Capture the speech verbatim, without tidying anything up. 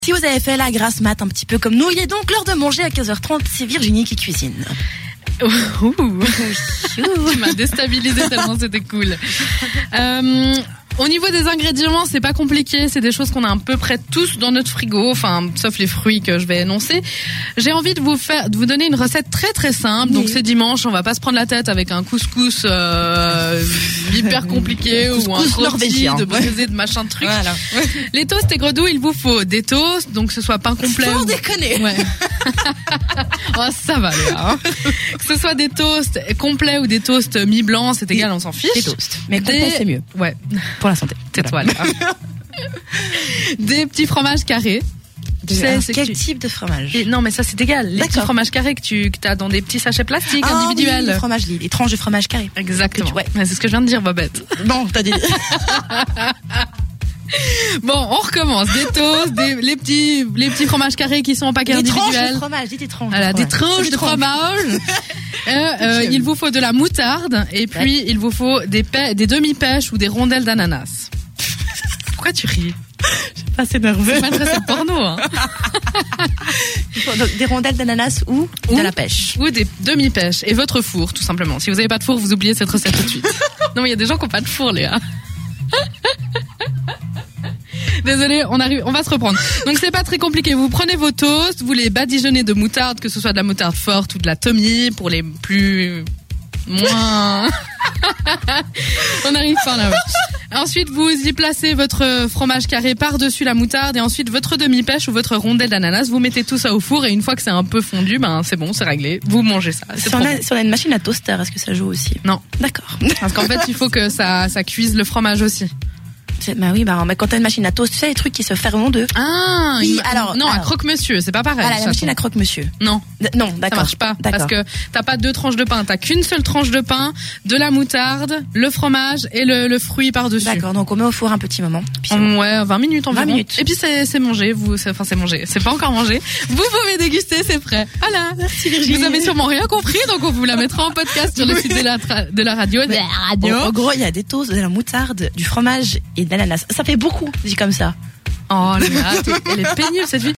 Si vous avez fait la grasse mat un petit peu comme nous, il est donc l'heure de manger à quinze heures trente, c'est Virginie qui cuisine. Ouh, tu m'as déstabilisé tellement c'était cool. Euh, au niveau des ingrédients, c'est pas compliqué, c'est des choses qu'on a à peu près tous dans notre frigo, enfin sauf les fruits que je vais énoncer. J'ai envie de vous faire, de vous donner une recette très très simple. Oui. Donc c'est dimanche, on va pas se prendre la tête avec un couscous euh, hyper compliqué ou un rôti de brisé de machin de truc. Voilà. Les toasts et gredous, il vous faut des toasts, donc que ce soit pain complet. Sans ou... déconner. Ouais. Oh ça va là. Hein. Que ce soit des toasts complets ou des toasts mi-blancs, c'est égal, on s'en fiche. Des toasts. Mais complet des... c'est mieux. Ouais. Pour la santé. Tais-toi là. Des petits fromages carrés. Tu sais, c'est quel tu... type de fromage? Et non, mais ça c'est égal. Les D'accord. petits fromages carrés que tu que as dans des petits sachets plastiques ah, individuels. Oui, les fromages, les tranches de fromage carré. Exactement. Tu... Ouais. C'est ce que je viens de dire, Bobette. Non, t'as dit. Bon, on recommence. Des toasts, des, les petits, les petits fromages carrés qui sont en paquet individuel. Des tranches de fromage, dis des tranches. Voilà, des tranches de fromage. euh, euh, il vous faut de la moutarde et puis ouais. il vous faut des, pê- des demi-pêches ou des rondelles d'ananas. Pourquoi tu ris? Je suis pas assez nerveux. C'est pas très porno, hein. Donc, des rondelles d'ananas ou, ou de la pêche. Ou des demi-pêches. Et votre four, tout simplement. Si vous n'avez pas de four, vous oubliez cette recette tout de suite. Non, mais il y a des gens qui n'ont pas de four, Léa. Désolé, on arrive, on va se reprendre. Donc c'est pas très compliqué. Vous prenez vos toasts, vous les badigeonnez de moutarde, que ce soit de la moutarde forte ou de la Tommy, pour les plus moins. On arrive pas là. Ouais. Ensuite, vous y placez votre fromage carré par-dessus la moutarde et ensuite votre demi-pêche ou votre rondelle d'ananas. Vous mettez tout ça au four et une fois que c'est un peu fondu, ben c'est bon, c'est réglé. Vous mangez ça. Si on, a, si on a une machine à toaster, est-ce que ça joue aussi? Non. D'accord. Parce qu'en fait, il faut que ça, ça cuise le fromage aussi. C'est, bah oui, bah, mais quand t'as une machine à toast, tu sais, les trucs qui se ferment en deux. Ah, oui, ma... alors. Non, alors, à croque-monsieur, c'est pas pareil. Voilà, la machine à croque-monsieur. Non. D- non, d'accord. Ça marche pas. D'accord. Parce que t'as pas deux tranches de pain, t'as qu'une seule tranche de pain, de la moutarde, le fromage et le, le fruit par-dessus. D'accord, donc on met au four un petit moment. Puis um, ouais, vingt minutes environ. vingt minutes. Et puis c'est, c'est mangé, vous, c'est, enfin c'est mangé. C'est pas encore mangé. Vous pouvez déguster, c'est prêt. Voilà. Merci Virginie. Vous avez sûrement rien compris, donc on vous la mettra en podcast sur le site de la, tra- de la radio. De la radio. En, en gros, il y a des toasts, de la moutarde, du fromage et de l'ananas. Ça fait beaucoup, dit comme ça. Oh, Léa, elle est pénible cette vie.